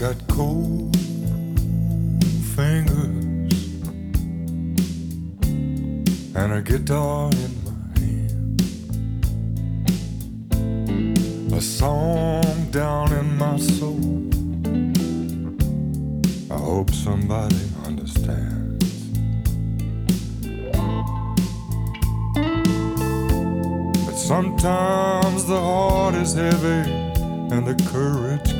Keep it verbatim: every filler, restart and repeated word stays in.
got cold fingers and a guitar in my hand, a song down in my soul. I hope somebody understands. But sometimes the heart is heavy and the courage